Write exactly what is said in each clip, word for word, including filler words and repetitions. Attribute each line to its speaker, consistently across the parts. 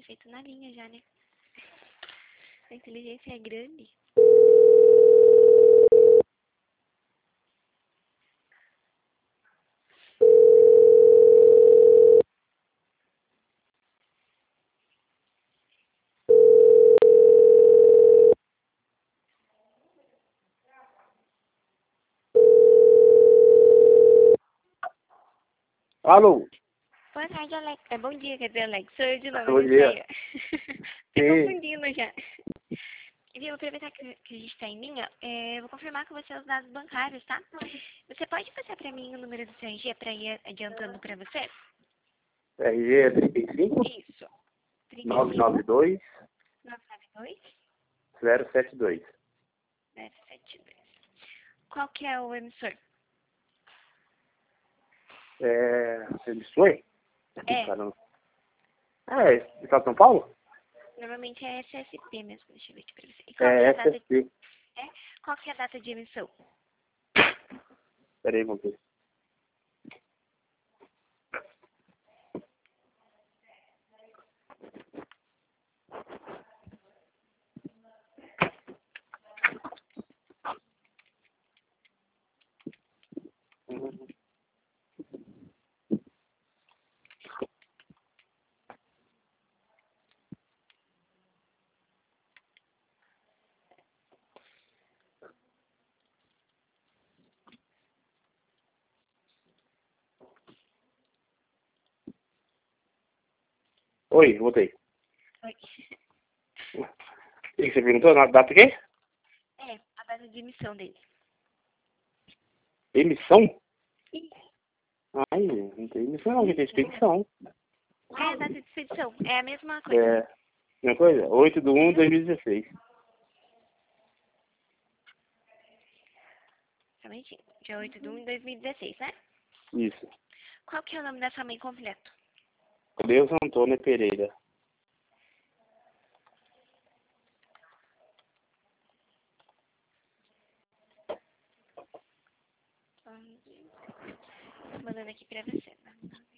Speaker 1: feito na linha já, né? A inteligência é grande.
Speaker 2: Alô?
Speaker 1: Boa tarde, Alex. É bom dia, quer dizer, Alex. Sou eu de novo,
Speaker 2: Bom
Speaker 1: a
Speaker 2: dia.
Speaker 1: Gisele. Tô
Speaker 2: Sim.
Speaker 1: confundindo já. E vou aproveitar que, que a gente tá em linha, é, eu vou confirmar com você os dados bancários, tá? Você pode passar pra mim o número do seu R G pra ir adiantando pra você?
Speaker 2: R G é trinta e cinco,
Speaker 1: Isso.
Speaker 2: nove nove dois,
Speaker 1: nove nove dois,
Speaker 2: zero sete dois.
Speaker 1: zero sete dois. Qual que é o emissor?
Speaker 2: É... Emissor?
Speaker 1: É,
Speaker 2: Caramba. É, Estado de São Paulo?
Speaker 1: normalmente é S S P mesmo, deixa eu ver aqui pra você. E qual que é
Speaker 2: É
Speaker 1: a data,
Speaker 2: S S P.
Speaker 1: é? Qual que é a data de emissão?
Speaker 2: Peraí, vamos ver. Oi, voltei.
Speaker 1: Oi.
Speaker 2: O que você perguntou? Na data quê?
Speaker 1: É, a data de emissão dele.
Speaker 2: Emissão?
Speaker 1: Ih,
Speaker 2: Ai, não tem emissão não, tem expedição.
Speaker 1: é a data de expedição, é a mesma coisa.
Speaker 2: É, uma coisa? oito de um de dois mil e dezesseis.
Speaker 1: Somente dia oito de um de dois mil e dezesseis, né?
Speaker 2: Isso.
Speaker 1: Qual que é o nome da sua mãe completo?
Speaker 2: Deus Antônio Pereira.
Speaker 1: Tô mandando aqui pra você. Né?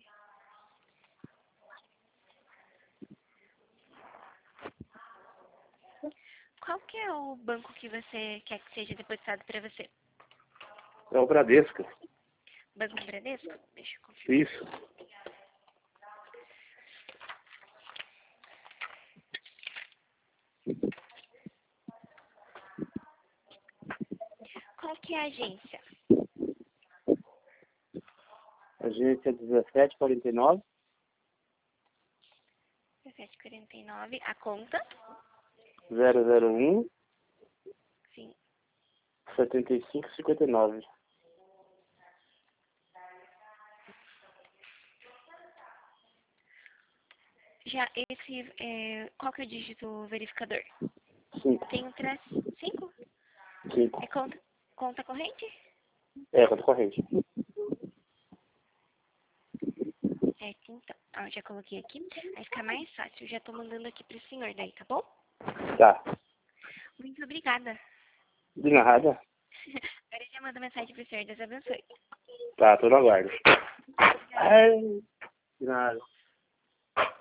Speaker 1: Qual que é o banco que você quer que seja depositado pra você?
Speaker 2: É o Bradesco.
Speaker 1: Banco Bradesco? Deixa eu confirmar.
Speaker 2: Isso.
Speaker 1: Qual que é a agência?
Speaker 2: Agência dezessete quarenta e nove,
Speaker 1: dezessete quarenta e nove. A conta?
Speaker 2: zero zero um,
Speaker 1: Sim.
Speaker 2: setenta e cinco cinquenta e nove.
Speaker 1: Já esse, é, qual que é o dígito verificador?
Speaker 2: cinco.
Speaker 1: Tem um três, cinco?
Speaker 2: cinco.
Speaker 1: É conta, conta corrente?
Speaker 2: É, conta corrente.
Speaker 1: É, então. Ó, já coloquei aqui. Aí fica mais fácil. Já tô mandando aqui pro senhor daí, tá bom?
Speaker 2: Tá.
Speaker 1: Muito obrigada.
Speaker 2: De nada.
Speaker 1: Agora já mando mensagem pro senhor. Deus abençoe.
Speaker 2: Tá, tô no aguardo. Ai, de nada.